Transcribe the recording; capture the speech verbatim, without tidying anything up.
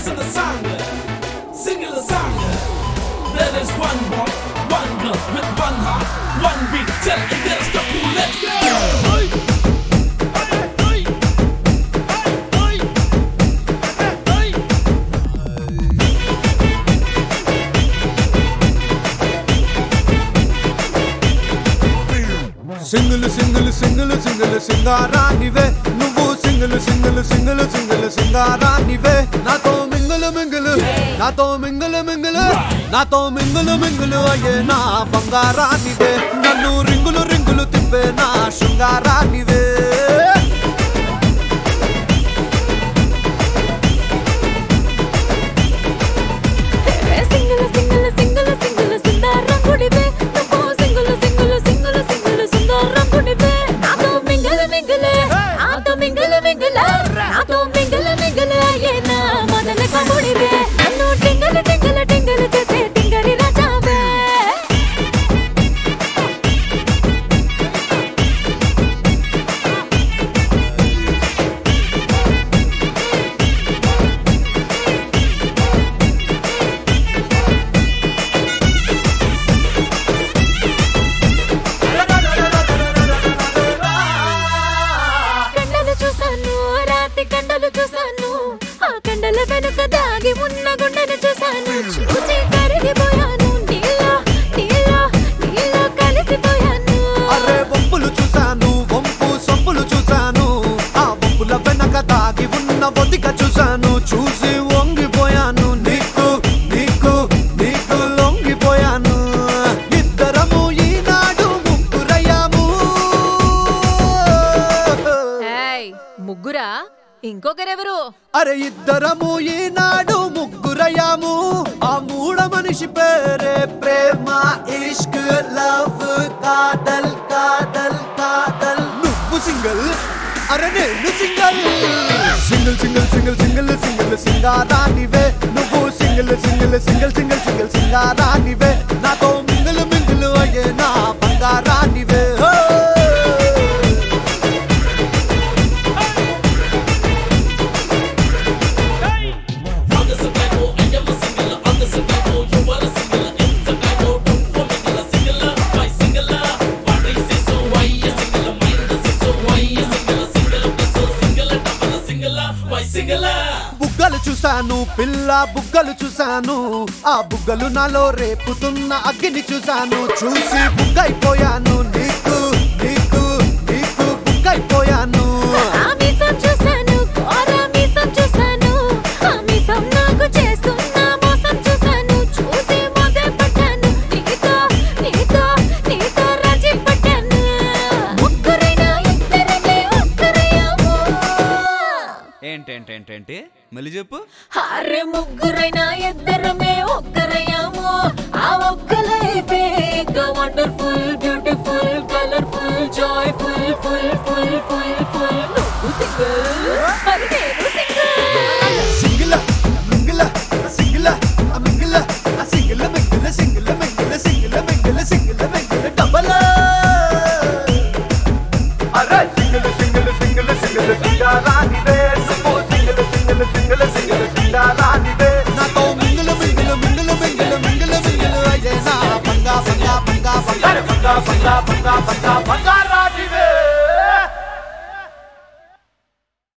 listen the song, singing the song. There is one boy, one girl with one heart, one beat. Tell me there's the pool. Let's go. Hey, hey, hey, hey, hey, hey. Single single single single సింగారానివే నువ్వు single single single single సింగారానివే నాతో mingle mingle నాతో mingle mingle నాతో mingle mingle అయ్యే నా బంగారానివే నన్ను రింగులు రింగులు తిప్పే నా శృంగారానివే వెనుక దాగి ఉన్న గుండెను చూశాను చూసి కరిగిపోయాను నీలో నీలో నీలో కలిసిపోయాను అరే వంపులు చూశాను వంపు సొంపులు చూశాను ఆ వంపుల వెనక దాగి ఉన్న ఒదిగ చూశాను చూసి వంగిపోయాను నీకు నీకు నీకు లొంగిపోయాను ఇద్దరము ఈనాడు ముగ్గురయ్యాము ముగ్గురా ఇంకొకరెవరు అరే ఇద్దరము ఈనాడు ముగ్గురయ్యాము ఆ మూడ మనిషి పేరే ప్రేమ ఇష్క్ లవ్ కాదల్ కాదల్ కాదల్ నువ్వు సింగిల్ అరే నేను single single single single single single సింగారానివే నువ్వు single single single single single సింగారానివే నాతో మింగిల్ మింగిల్ అయ్యే నా బంగారానివే బుగ్గలు చూశాను పిల్ల బుగ్గలు చూశాను ఆ బుగ్గలు నాలో రేపుతున్న అగ్గిని చూశాను చూసి బుగ్గైపోయాను నీకు నీకు నీకు బుగ్గైపోయాను ఏంటేంటేంటేంటి మళ్ళీ చెప్పు అరే ముగ్గురైనా ఇద్దరమే ఒక్కరయ్యాము ఆ ఒక్క లైఫే wonderful beautiful colourful joyful full full full full నువ్వు సింగిల్ మరి నేను single mingle single mingle single mingle single mingle single mingle single mingle double అరే సింగిల్ సింగిల్ సింగిల్ సింగిల్ సింగారానివే సింగిల్ సింగిల్ సింగారానివే నాతో mingle mingle mingle mingle mingle mingle అయ్యే నా బంగా బంగా బంగా బంగా బంగా బంగా బంగా బంగా